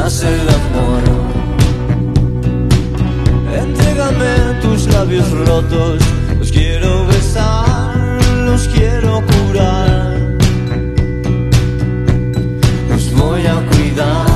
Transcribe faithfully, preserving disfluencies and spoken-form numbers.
nace el amor. Entrégame tus labios rotos, los quiero besar, los quiero curar, los voy a cuidar.